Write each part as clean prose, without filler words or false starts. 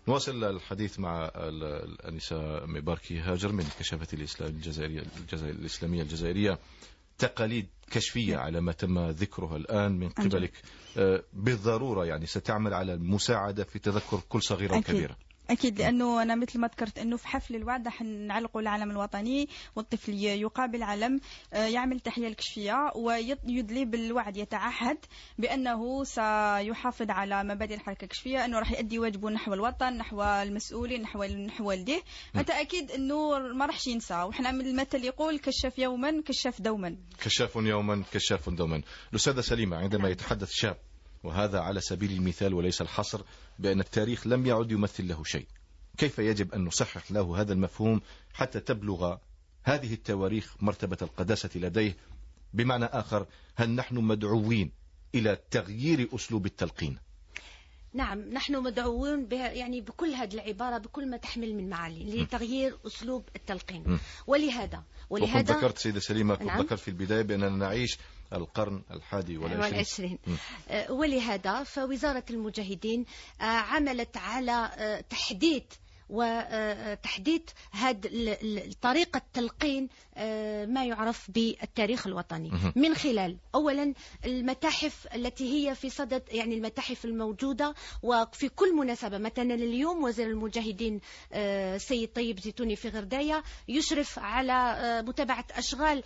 نواصل الحديث مع الأنسة مباركي هاجر من كشافة الإسلامية الجزائرية. تقاليد كشفية على ما تم ذكرها الآن من قبلك بالضرورة يعني ستعمل على المساعدة في تذكر كل صغيرة وكبيرة. أكيد، لأنه أنا مثل ما ذكرت أنه في حفل الوعد راح نعلقوا العلم الوطني، والطفل يقابل علم، يعمل تحية الكشفية ويدلي بالوعد، يتعهد بأنه سيحافظ على مبادئ الحركة الكشفية، أنه راح يؤدي واجبه نحو الوطن، نحو المسؤولين، نحو والديه. أنت أكيد أنه ما راحش ينسى، وإحنا من المثل يقول كشاف يوما كشاف دوما. كشاف يوما كشاف دوما. الأستاذة سليمة، عندما يتحدث شاب، وهذا على سبيل المثال وليس الحصر، بأن التاريخ لم يعد يمثل له شيء، كيف يجب أن نصحح له هذا المفهوم حتى تبلغ هذه التواريخ مرتبة القداسة لديه؟ بمعنى آخر، هل نحن مدعوين إلى تغيير أسلوب التلقين؟ نعم، نحن مدعوون يعني بكل هذه العبارة، بكل ما تحمل من معاني، لتغيير أسلوب التلقين. ولهذا ذكرت سيدة سليمة، نعم، ذكرت في البداية بأننا نعيش القرن 21. ولهذا فوزارة المجاهدين عملت على تحديث هذه طريقة تلقين ما يعرف بالتاريخ الوطني من خلال أولا المتاحف التي هي في صدد، يعني المتاحف الموجودة وفي كل مناسبة. مثلا اليوم وزير المجاهدين سيد طيب زيتوني في غرداية يشرف على متابعة أشغال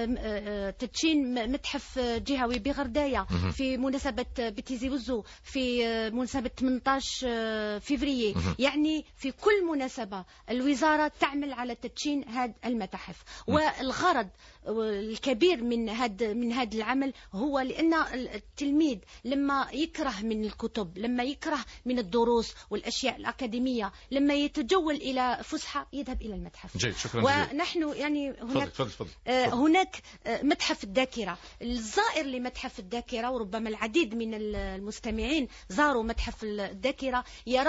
تدشين متحف جهوي بغرداية في مناسبة بتيزي وزو في مناسبة 18 فبراير. يعني في كل مناسبة الوزارة تعمل على تدشين هذه المتاحف. والغرض الكبير من هذا العمل هو لأن التلميذ لما يكره من الكتب، لما يكره من الدروس والأشياء الأكاديمية، لما يتجول إلى فسحة يذهب إلى المتحف. جيد، شكرا. ونحن يعني هناك متحف الذاكرة. الزائر لمتحف الذاكرة، وربما العديد من المستمعين زاروا متحف الذاكرة،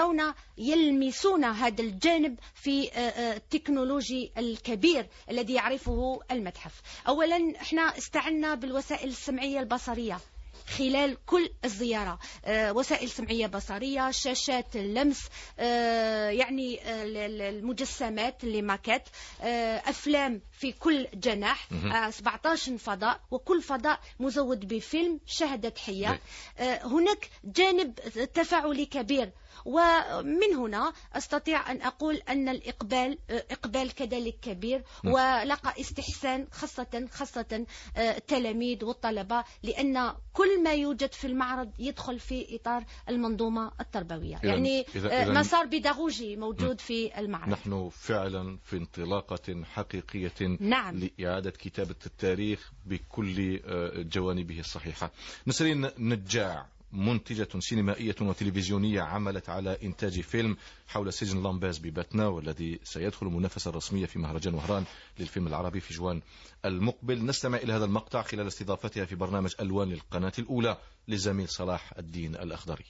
يلمسون هذا الجانب في التكنولوجي الكبير الذي يعرفه المتحف. أولا احنا استعنا بالوسائل السمعية البصرية خلال كل الزيارة، وسائل سمعية بصرية، شاشات اللمس، يعني المجسمات اللي ماكات، أفلام في كل جناح، 17 فضاء، وكل فضاء مزود بفيلم شهادة حية. هناك جانب تفاعلي كبير، ومن هنا أستطيع أن أقول أن إقبال كذلك كبير، ولقى استحسان خاصة التلاميذ والطلبة، لأن كل ما يوجد في المعرض يدخل في إطار المنظومة التربوية. يعني مسار بيداغوجي موجود في المعرض. نحن فعلا في انطلاقة حقيقية، نعم، لإعادة كتابة التاريخ بكل جوانبه الصحيحة. نسرين نجاع، منتجة سينمائية وتلفزيونية، عملت على إنتاج فيلم حول سجن لامباز بباتنا، والذي سيدخل المنافسة الرسمية في مهرجان وهران للفيلم العربي في جوان المقبل. نستمع إلى هذا المقطع خلال استضافتها في برنامج ألوان للقناة الأولى للزميل صلاح الدين الأخضري.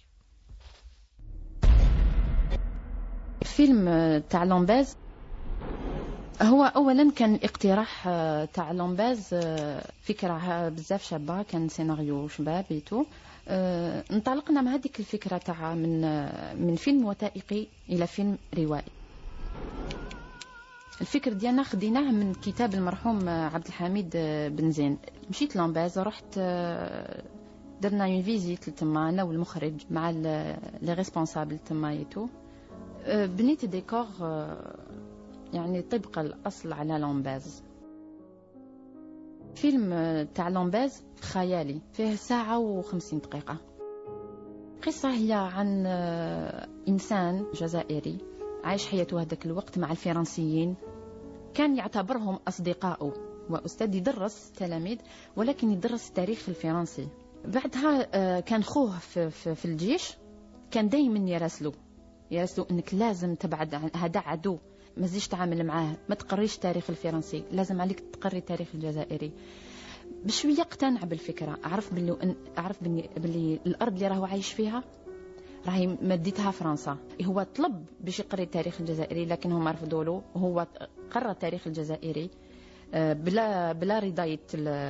فيلم تاع لامباز هو أولا كان اقتراح تاع لامباز، فكرة بزاف شابة، كان سيناريو شباب بيتو. انطلقنا مع هذيك الفكرة تاع من فيلم وثائقي إلى فيلم روائي. الفكر ديالنا خديناه من كتاب المرحوم عبد الحميد بن زين. مشيت لامباز، رحت درنا اون فيزيت تما انا والمخرج مع لي ريسبونسابل تما يتو. بنيت ديكور يعني طبق الأصل على لامباز. فيلم تاع لامباز خيالي، فيه 1:50 دقيقة. قصة هي عن إنسان جزائري عايش حياته هذاك الوقت مع الفرنسيين، كان يعتبرهم أصدقائه، وأستاذ يدرس تلاميذ ولكن يدرس التاريخ الفرنسي. بعدها كان خوه في الجيش، كان دايما يراسلوا انك لازم تبعد عن هذا عدو، ما تزيدش تعامل معاه، ما تقريش التاريخ الفرنسي، لازم عليك تقري التاريخ الجزائري. بشويه اقتنع بالفكره، عرف باللي الارض اللي راهو عايش فيها راهي مديتها فرنسا. هو طلب باش يقري التاريخ الجزائري لكن هم رفضوا له، وهو قرا التاريخ الجزائري بلا رضايه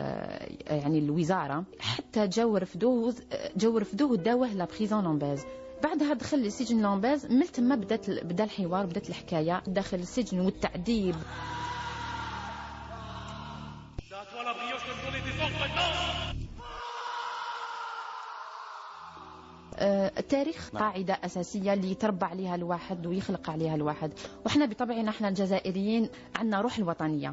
يعني الوزاره. حتى جاو رفدوه وداوه لا بريزون لامباز. بعدها دخل لسجن لامباز، من ثم بدا الحوار، بدات الحكايه داخل السجن والتعذيب. التاريخ قاعدة أساسية اللي يتربى عليها الواحد ويخلق عليها الواحد، وإحنا بطبعنا إحنا الجزائريين عندنا روح الوطنية.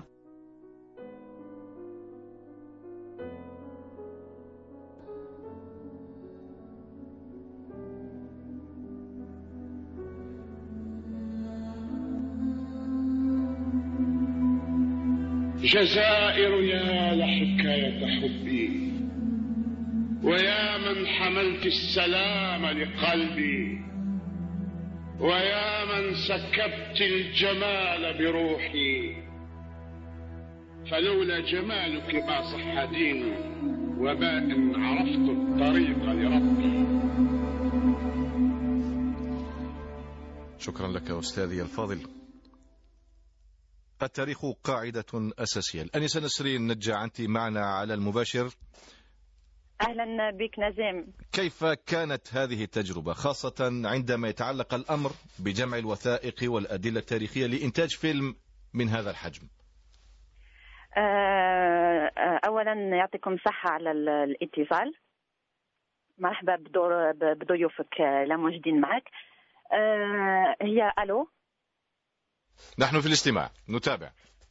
جزائر يا لحكاية حبي، ويا من حملت السلام لقلبي، ويا من سكبت الجمال بروحي، فلولا جمالك ما صح ديني، وما إن عرفت الطريق لربي. شكرا لك أستاذي الفاضل. التاريخ قاعدة أساسية. الأنسة نسرين نجع، أنت معنا على المباشر. أهلا بك نجم. كيف كانت هذه التجربة، خاصة عندما يتعلق الأمر بجمع الوثائق والأدلة التاريخية لإنتاج فيلم من هذا الحجم؟ أولا يعطيكم صحة على الاتصال. مرحبا بضيوفك الموجودين معك. هي ألو، نحن في الاستماع نتابع.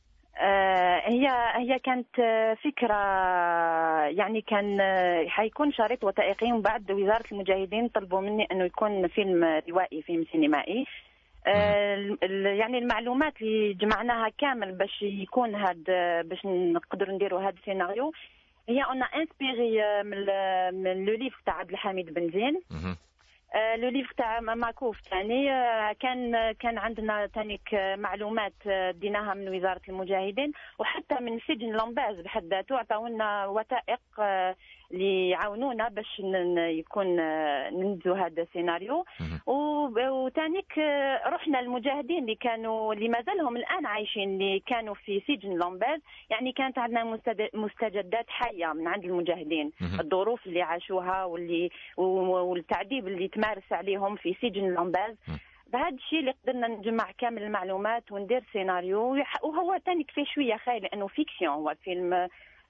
هي كانت فكرة، يعني كان حيكون شريط وثائقي، ومن بعد وزارة المجاهدين طلبوا مني أنه يكون فيلم روائي، فيلم سينمائي. يعني المعلومات اللي جمعناها كامل باش يكون باش نقدر نديروا هذا السيناريو، هي أنا انسبيري من لو ليف تاع عبد الحميد بن زين. لو ليف تاع ماكوف ثاني كان عندنا ثاني معلومات ديناها من وزارة المجاهدين، وحتى من سجن لامباز بحد ذاته عطاونا وثائق اللي يعاونونا باش يكون ننجو هذا السيناريو. وثانيك رحنا المجاهدين اللي مازالهم الان عايشين، اللي كانوا في سجن لامباز، يعني كانت عندنا مستجدات حيه من عند المجاهدين، الظروف اللي عاشوها والتعذيب اللي تمارس عليهم في سجن لامباز. بهذا الشيء اللي قدرنا نجمع كامل المعلومات وندير سيناريو، وهو ثاني فيه شويه خيال لانه فيكسيون، هو فيلم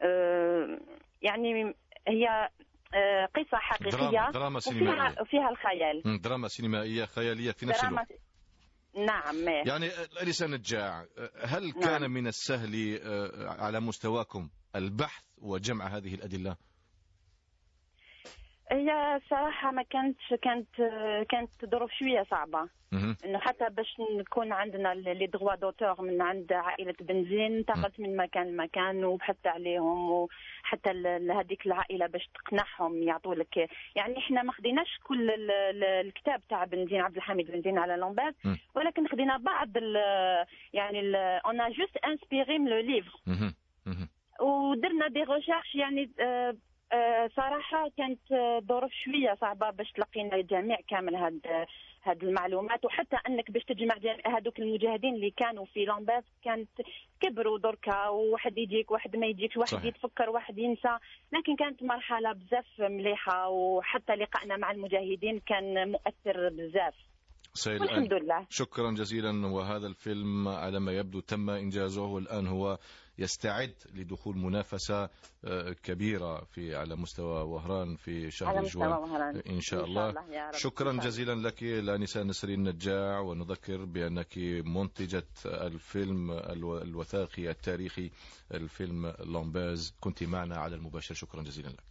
يعني هي قصة حقيقية دراما سينمائية وفيها الخيال، دراما سينمائية خيالية في نفس الوقت. نعم. يعني الأنسة نجاع، هل كان من السهل على مستواكم البحث وجمع هذه الأدلة؟ هي صراحة ما كانت ظروف شوية صعبة، انه حتى باش نكون عندنا لي دغوا دوتور من عند عائلة بنزين، انتقلت من مكان لمكان وبحثت عليهم، وحتى هذيك العائلة باش تقنعهم يعطوا لك، يعني احنا ما خديناش كل الكتاب تاع بنزين عبد الحميد بنزين على لامباز، ولكن خدينا بعض يعني اون جوست انسبيري من لو ليفر، ودرنا دي ريشيرش. يعني صراحة كانت ظروف شوية صعبة باش تلقينا الجميع كامل هاد المعلومات، وحتى انك باش تجمع هذوك المجاهدين اللي كانوا في لامباز كانت كبروا دركا، وواحد يجيك واحد ما يجيكش، واحد صحيح. يتفكر واحد ينسى، لكن كانت مرحلة بزاف مليحة، وحتى لقائنا مع المجاهدين كان مؤثر بزاف. الحمد لله. شكرا جزيلا. وهذا الفيلم على ما يبدو تم إنجازه، والآن هو يستعد لدخول منافسة كبيرة على مستوى وهران في شهر جوان إن شاء الله. شكرا جزيلا لك الآنسة نسرين نجاع، ونذكر بأنك منتجة الفيلم الوثائقي التاريخي الفيلم لامباز، كنت معنا على المباشر. شكرا جزيلا لك.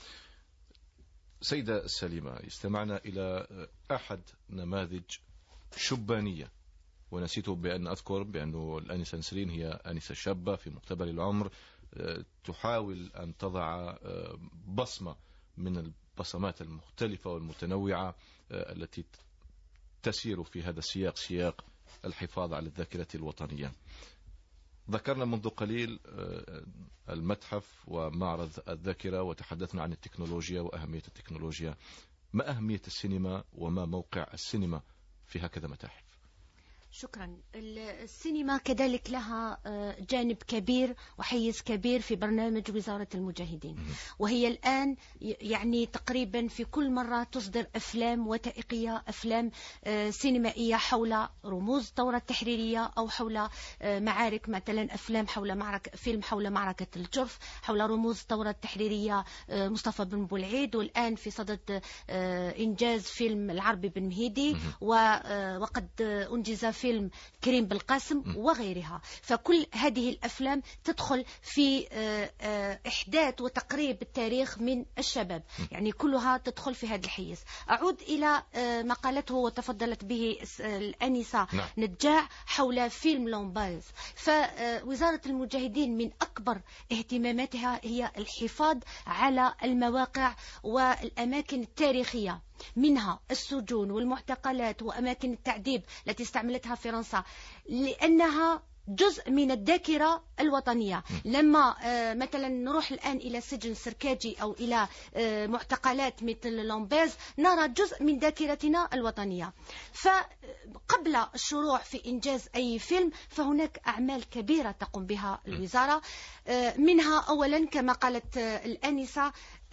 سيدة سليمة، استمعنا إلى أحد نماذج شبانية، ونسيت بأن أذكر بأنه الآنسة نسرين هي آنسة شابة في مقتبل العمر، تحاول أن تضع بصمة من البصمات المختلفة والمتنوعة التي تسير في هذا السياق، سياق الحفاظ على الذاكرة الوطنية. ذكرنا منذ قليل المتحف ومعرض الذاكرة، وتحدثنا عن التكنولوجيا وأهمية التكنولوجيا. ما أهمية السينما وما موقع السينما في هكذا متاحف؟ شكرا. السينما كذلك لها جانب كبير وحيز كبير في برنامج وزارة المجاهدين، وهي الآن يعني تقريبا في كل مرة تصدر أفلام وثائقية، أفلام سينمائية حول رموز الثورة التحريرية أو حول معارك، مثلا أفلام حول فيلم حول معركة الجرف، حول رموز الثورة التحريرية مصطفى بن بولعيد، والآن في صدد إنجاز فيلم العربي بن مهيدي، وقد أنجز فيلم كريم بالقاسم وغيرها. فكل هذه الأفلام تدخل في إحداث وتقريب التاريخ من الشباب، يعني كلها تدخل في هذا الحيز. أعود إلى ما قالته وتفضلت به الآنسة نجاع حول فيلم لومباز. فوزارة المجاهدين من أكبر اهتماماتها هي الحفاظ على المواقع والأماكن التاريخية، منها السجون والمعتقلات وأماكن التعذيب التي استعملتها فرنسا، لأنها جزء من الذاكرة الوطنية. لما مثلا نروح الآن إلى سجن سركاجي أو إلى معتقلات مثل لومباز نرى جزء من ذاكرتنا الوطنية. فقبل الشروع في إنجاز أي فيلم فهناك أعمال كبيرة تقوم بها الوزارة، منها أولا كما قالت الآنسة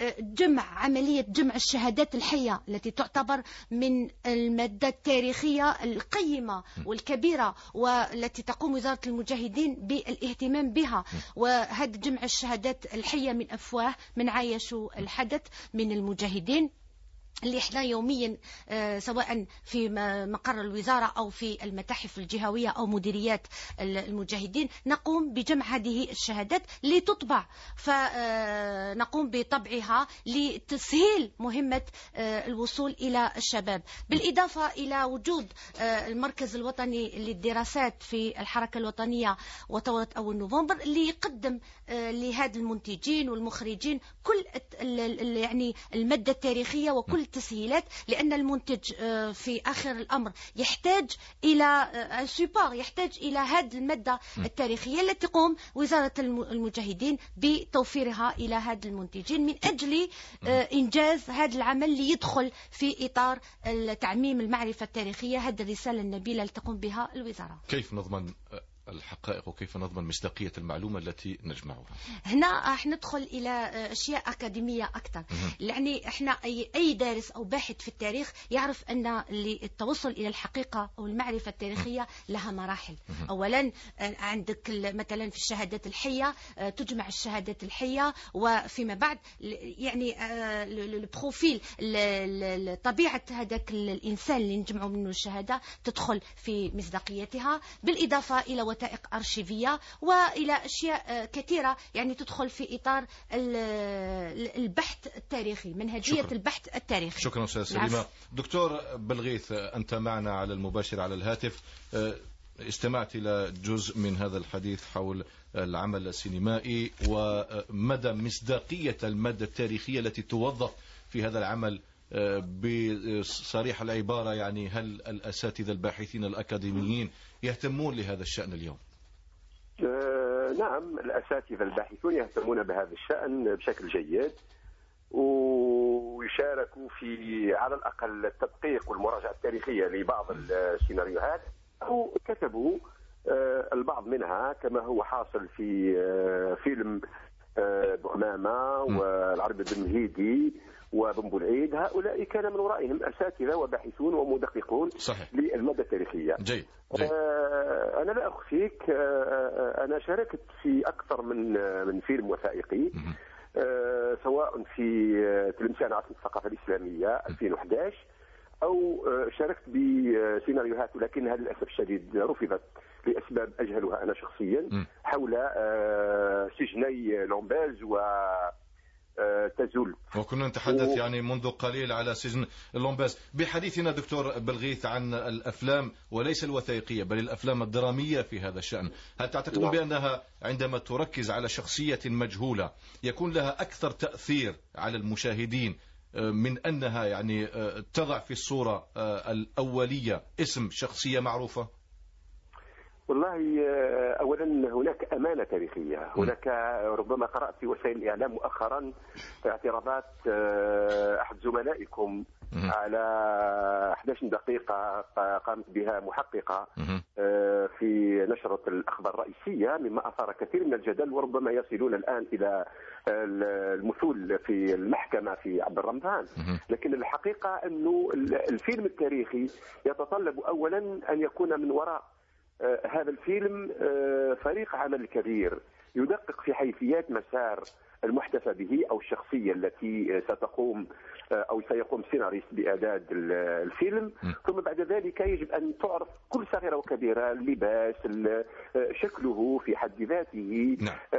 عملية جمع الشهادات الحية التي تعتبر من المادة التاريخية القيمة والكبيرة، والتي تقوم وزارة المجاهدين بالاهتمام بها. وهذا جمع الشهادات الحية من أفواه من عايشوا الحدث من المجاهدين، اللي احنا يوميا سواء في مقر الوزارة أو في المتاحف الجهوية أو مديريات المجاهدين نقوم بجمع هذه الشهادات لتطبع، فنقوم بطبعها لتسهيل مهمة الوصول إلى الشباب. بالإضافة إلى وجود المركز الوطني للدراسات في الحركة الوطنية وثورة أول نوفمبر، اللي يقدم لهذا المنتجين والمخرجين كل يعني المادة التاريخية وكل التسهيلات، لأن المنتج في آخر الأمر يحتاج إلى سوبر، يحتاج إلى هذه المادة التاريخية التي تقوم وزارة المجاهدين بتوفيرها إلى هذا المنتجين من أجل إنجاز هذا العمل ليدخل في إطار تعميم المعرفة التاريخية. هذه الرسالة النبيلة التي تقوم بها الوزارة. كيف نضمن الحقائق وكيف نضمن مصداقية المعلومة التي نجمعها؟ هنا راح ندخل إلى أشياء أكاديمية أكثر، يعني إحنا أي دارس أو باحث في التاريخ يعرف أن التوصل إلى الحقيقة أو المعرفة التاريخية لها مراحل. أولا عندك مثلا في الشهادات الحية تجمع الشهادات الحية، وفيما بعد يعني البروفيل طبيعة هذاك الإنسان اللي نجمعه منه الشهادة تدخل في مصداقيتها، بالإضافة إلى وثائق أرشيفية وإلى أشياء كثيرة يعني تدخل في إطار البحث التاريخي، منهجية البحث التاريخي. شكرا أستاذ سليمة. دكتور بلغيث، أنت معنا على المباشر على الهاتف، استمعت إلى جزء من هذا الحديث حول العمل السينمائي ومدى مصداقية المادة التاريخية التي توظف في هذا العمل. بصريح العبارة يعني هل الأساتذة الباحثين الأكاديميين يهتمون لهذا الشأن اليوم؟ نعم، الأساتذة الباحثون يهتمون بهذا الشأن بشكل جيد، ويشاركوا في على الأقل التدقيق والمراجعة التاريخية لبعض السيناريوهات، أو كتبوا البعض منها كما هو حاصل في فيلم بؤمامة والعربي بن مهيدي وبن بولعيد. هؤلاء كان من ورائهم أساتذة وباحثون ومدققون للمادة التاريخية. جيد. أنا لا أخفيك، أنا شاركت في أكثر من فيلم وثائقي، سواء في تلمسان عاصمة الثقافة الإسلامية 2011 أو شاركت بسيناريوهات، ولكنها للأسف الشديد رفضت لأسباب أجهلها أنا شخصيا، حول سجني لومباز و تزول. وكنا نتحدث يعني منذ قليل على سجن لومباز. بحديثنا دكتور بلغيث عن الأفلام وليس الوثائقية بل الأفلام الدرامية في هذا الشأن، هل تعتقدون بأنها عندما تركز على شخصية مجهولة يكون لها أكثر تأثير على المشاهدين من أنها يعني تضع في الصورة الأولية اسم شخصية معروفة؟ والله أولا هناك أمانة تاريخية، هناك ربما قرأت في وسائل الإعلام مؤخرا اعتراضات أحد زملائكم على 11 دقيقة قامت بها محققة في نشرة الأخبار الرئيسية، مما أثار كثير من الجدل، وربما يصلون الآن إلى المثول في المحكمة في عبد الرمضان. لكن الحقيقة أنه الفيلم التاريخي يتطلب أولا أن يكون من وراء هذا الفيلم فريق عمل كبير يدقق في حيثيات مسار المحتفى به أو الشخصية التي ستقوم أو سيقوم سيناريست بإعداد الفيلم. ثم بعد ذلك يجب أن تعرف كل صغيرة وكبيرة، اللباس، شكله في حد ذاته،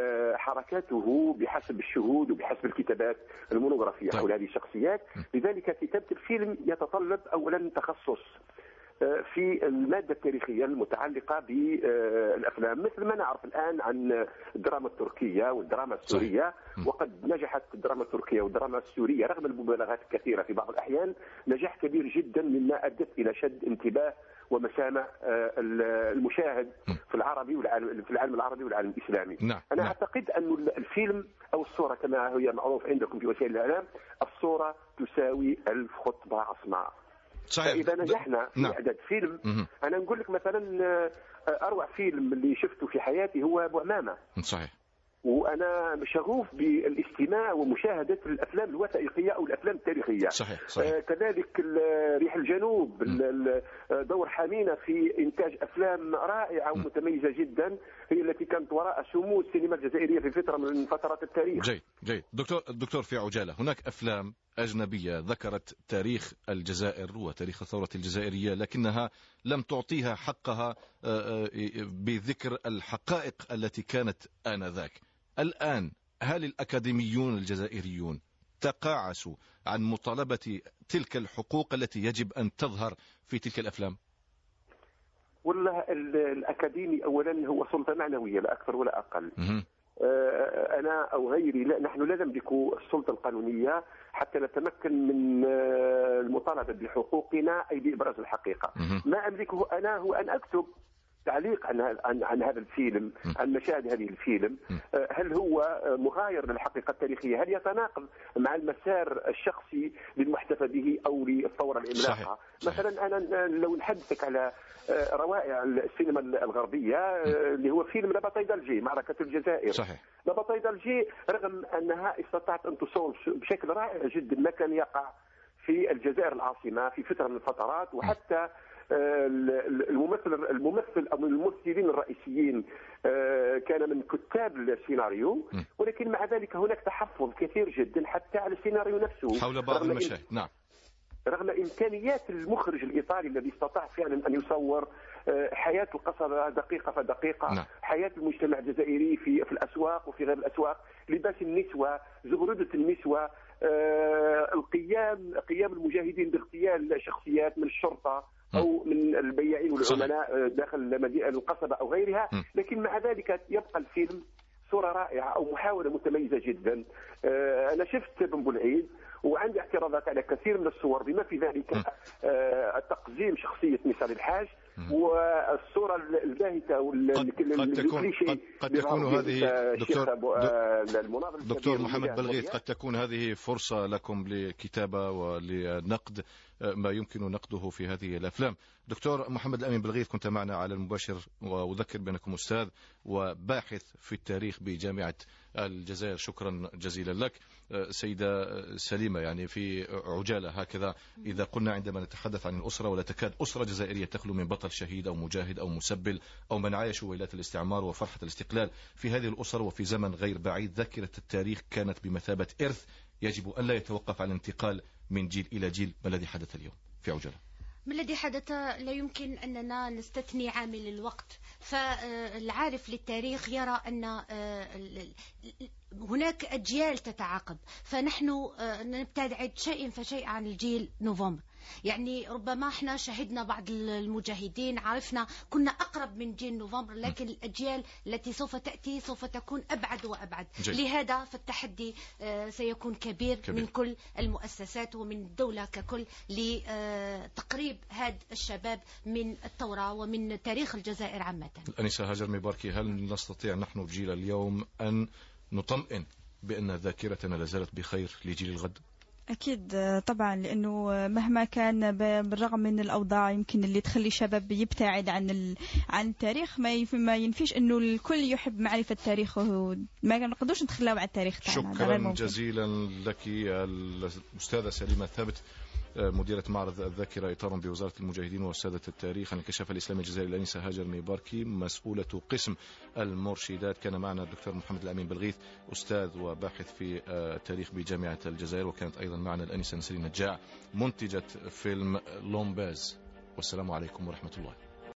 حركاته بحسب الشهود وبحسب الكتابات المونوغرافية حول هذه الشخصيات. لذلك كتابة الفيلم يتطلب أولا تخصص في المادة التاريخية المتعلقة بالأفلام، مثل ما نعرف الآن عن الدراما التركية والدراما السورية. وقد نجحت الدراما التركية والدراما السورية رغم المبالغات الكثيرة في بعض الأحيان نجاح كبير جدا، مما أدت إلى شد انتباه ومسامع المشاهد في العربي والعالم، في العالم العربي والعالم الإسلامي. أنا أعتقد أن الفيلم أو الصورة كما هي معروف عندكم في وسائل الإعلام، الصورة تساوي 1000 خطبة عصماء. صحيح. فإذا نجحنا في إعداد فيلم، أنا نقول لك مثلا أروع فيلم اللي شفته في حياتي هو أبو عمامة. صحيح. وأنا شغوف بالاستماع ومشاهدة الأفلام الوثائقية أو الأفلام التاريخية. صحيح. صحيح. كذلك ريح الجنوب، دور حمينة في إنتاج أفلام رائعة ومتميزة جدا، هي التي كانت وراء شمول السينما الجزائرية في فترة من فترات التاريخ. جيد. دكتور في عجالة، هناك أفلام أجنبية ذكرت تاريخ الجزائر وتاريخ الثورة الجزائرية، لكنها لم تعطيها حقها بذكر الحقائق التي كانت آنذاك. الآن هل الأكاديميون الجزائريون تقاعسوا عن مطالبة تلك الحقوق التي يجب أن تظهر في تلك الأفلام؟ والله الأكاديمي أولا هو سلطة معنوية لا أكثر ولا أقل. أنا أو غيري نحن لا نملك السلطة القانونية حتى نتمكن من المطالبة بحقوقنا أي بإبراز الحقيقة. ما أملكه أنا هو أن أكتب تعليق عن هذا الفيلم، عن مشاهد هذه الفيلم، هل هو مغاير للحقيقة التاريخية، هل يتناقض مع المسار الشخصي للمحتفى به أو للثورة العملاقة. مثلا أنا لو نحدثك على روائع السينما الغربية اللي هو فيلم لاباتاي دالجي، معركة الجزائر. صحيح. لاباتاي دالجي رغم أنها استطاعت أن تصون بشكل رائع جدا ما كان يقع في الجزائر العاصمة في فترة من الفترات، وحتى الممثل أو الممثلين الرئيسيين كان من كتاب السيناريو، ولكن مع ذلك هناك تحفظ كثير جدا حتى على السيناريو نفسه حول بعض المشاهد. رغم إمكانيات المخرج الإيطالي الذي استطاع فعلا أن يصور حياة القصبة دقيقة فدقيقة. حياة المجتمع الجزائري في الأسواق وفي غير الأسواق، لباس النسوة، زغردة النسوة، قيام المجاهدين باغتيال شخصيات من الشرطة أو من البياعين والعملاء داخل مدينة القصبة أو غيرها. لكن مع ذلك يبقى الفيلم صورة رائعة أو محاولة متميزة جدا. أنا شفت بن بولعيد وعندي اعتراضات على كثير من الصور، بما في ذلك تقزيم شخصية نسار الحاج والصورة الباهتة قد تكون هذه دكتور محمد بلغيث، قد تكون هذه فرصة لكم لكتابة ولنقد ما يمكن نقده في هذه الأفلام. دكتور محمد الأمين بلغيث، كنت معنا على المباشر، وأذكر بأنكم أستاذ وباحث في التاريخ بجامعة الجزائر. شكرا جزيلا لك. سيدة سليمة، يعني في عجالة هكذا، إذا قلنا عندما نتحدث عن الأسرة، ولا تكاد أسرة جزائرية تخلو من بطل شهيد أو مجاهد أو مسبل أو من عايشوا ويلات الاستعمار وفرحة الاستقلال. في هذه الأسر وفي زمن غير بعيد ذاكرة التاريخ كانت بمثابة إرث يجب أن لا يتوقف عن الانتقال من جيل إلى جيل. ما الذي حدث اليوم في عجالة؟ ما الذي حدث لا يمكن أننا نستثني عامل الوقت. فالعارف للتاريخ يرى أن هناك أجيال تتعاقب، فنحن نبتعد شيء فشيء عن الجيل نوفمبر. يعني ربما احنا شهدنا بعض المجاهدين، عرفنا كنا أقرب من جيل نوفمبر، لكن الأجيال التي سوف تأتي سوف تكون أبعد وأبعد. لهذا فالتحدي سيكون كبير من كل المؤسسات ومن الدولة ككل لتقريب هذا الشباب من الثورة ومن تاريخ الجزائر عامة. الأنسة هاجر مباركي، هل نستطيع نحن جيل اليوم أن نطمئن بأن ذاكرتنا لازالت بخير لجيل الغد؟ أكيد طبعا، لأنه مهما كان بالرغم من الأوضاع يمكن اللي تخلي شباب يبتعد عن التاريخ، ما ينفيش أنه الكل يحب معرفة تاريخه. ما نقدرش نتخلاو على التاريخ تاعنا. شكرا جزيلا لك الأستاذة سليمة ثابت، مديرة معرض الذاكرة إطار بوزارة المجاهدين وأستاذة التاريخ عن الكشاف الإسلامي الجزائري الأنسة هاجر ميباركي، مسؤولة قسم المرشدات. كان معنا الدكتور محمد الأمين بلغيث، أستاذ وباحث في التاريخ بجامعة الجزائر. وكانت أيضا معنا الأنسة نسرين نجاع، منتجة فيلم لومباز. والسلام عليكم ورحمة الله.